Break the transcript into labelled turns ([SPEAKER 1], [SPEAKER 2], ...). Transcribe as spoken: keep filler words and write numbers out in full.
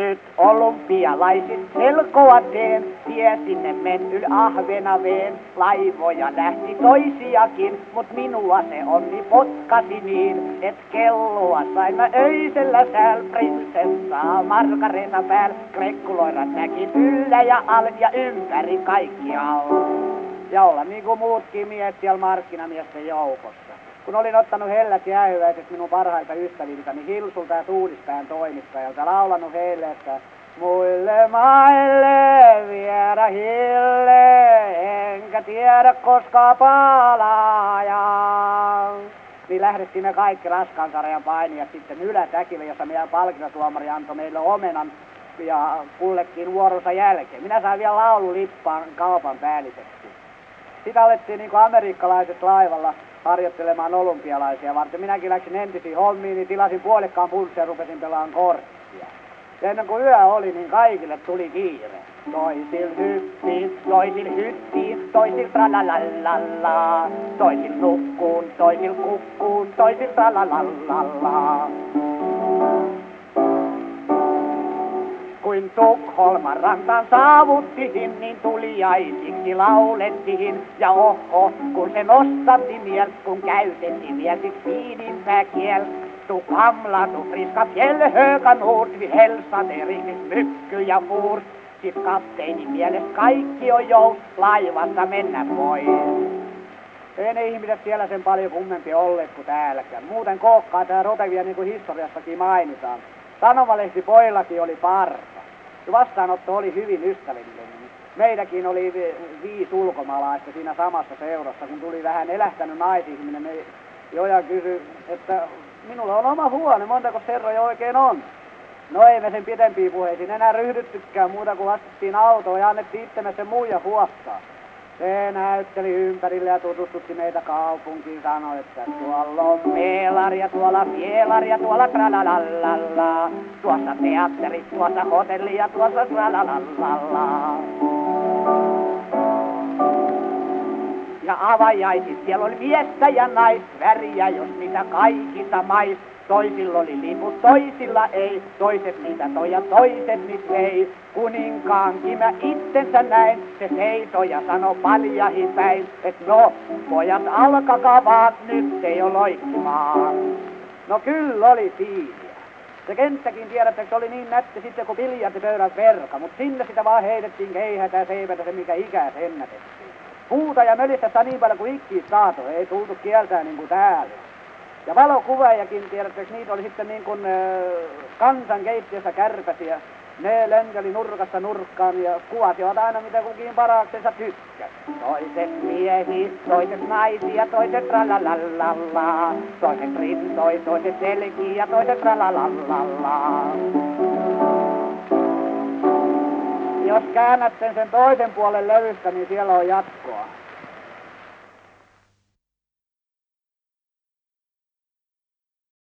[SPEAKER 1] nyt olympialaiset selkoa teen, tie sinne men yl Ahvenaveen. Laivoja lähti toisiakin, mut minua se onni potkasi niin, et kelloa sain mä öisellä sääl prinsessaa Margareta pääl. Krekkuloirat näkin yllä ja al ja ympäri kaikkialla. Ja olla niinku muutkin miehet siellä markkinamiesten joukossa. Kun olin ottanut hellät jäähyväiset minun parhailta ystäviltäni Hilsulta ja Tuudispään toimittajalta, laulanut heille, että muille maille vierahille, enkä tiedä koska palaaja. Niin lähdettiin me kaikki raskaan sarjan painijat sitten Ylätäkille, jossa meidän palkintatuomari antoi meille omenan ja kullekin vuoronsa jälkeen. Minä sain vielä laululippaan kaupan päälliseksi. Sitä alettiin niin kuin amerikkalaiset laivalla harjoittelemaan olympialaisia varten. Minäkin läksin entisiin hommiin, niin tilasin puolikkaan pulssia ja rupesin pelaan korttia. Ja ennen kuin yö oli, niin kaikille tuli kiire. Toisil hyppiin, toisil hyttiin, toisil tralalallalla. Toisil nukkuun, toisil kukkuun, toisil tralalallalla. Kuin Tukholman rantaan saavuttihin, niin tuliaisiksi laulettihin. Ja oho, kun se nostatti miel, kun käytettiin mielsiksi viinimpää kiel. Du gamla, du friska fjällhöga nord, vi hälsade riktigt mycket ja for. Sit kapteinin mielestä kaikki on jous, laivassa mennä voi. Ei ne ihmiset siellä sen paljon kummempi olleet kuin täälläkään. Muuten kookkaa tää rotevia niin kuin historiassakin mainitaan. Sanomalehti poillakin oli parta. Ja vastaanotto oli hyvin ystävällinen. Meilläkin oli vi- viisi ulkomaalaista siinä samassa seurassa, kun tuli vähän elähtänyt naisihminen. Me Joja kysyi, että minulla on oma huone, montako herroja oikein on? No ei me sen pidempiin puheisiin enää ryhdyttykään muuta kuin astettiin autoon ja annettiin itsemme sen muija huostaa. Se näytteli ympärille ja tutustutti meitä kaupunkiin, sanoi, että tuolla on meelari ja tuolla vielari ja tuolla tralalallalla. Tuossa teatteri, tuossa hotelli ja tuossa tralalallalla. Ja avajaisit, siellä oli miestä ja naisväriä, jos mitä kaikissa mais. Toisilla oli liput, toisilla ei, toiset niitä toi ja toiset niitä vei. Kuninkaankin mä itsensä näin, se seisoi ja sanoi paljahin päin, et no, pojat alkakaa vaan, nyt ei oo loikkimaa. No kyllä oli tiiliä. Se kenttäkin tiedättekö, oli niin nätti sitten kuin biljardipöydän verka, mut sinne sitä vaan heitettiin keihätä ja seipätä se mikä ikää ennätettiin. Puuta ja mölistä niin paljon kuin ikkiä saato, ei tultu kieltää niin kuin täällä. Ja valokuvaajakin, tiedättekö, niitä oli sitten niin kuin äh, kansankeittiössä kärpäsiä. Ne lenteli nurkasta nurkkaan ja kuvasivat aina mitä kukin paraksensa tykkäsi. Toiset miehi, toiset naisia, toiset tralalallalla. Toiset rintoi, toiset selkii ja toiset tralalallalla. Jos käännätte sen toisen puolen levystä, niin siellä on jatkoa.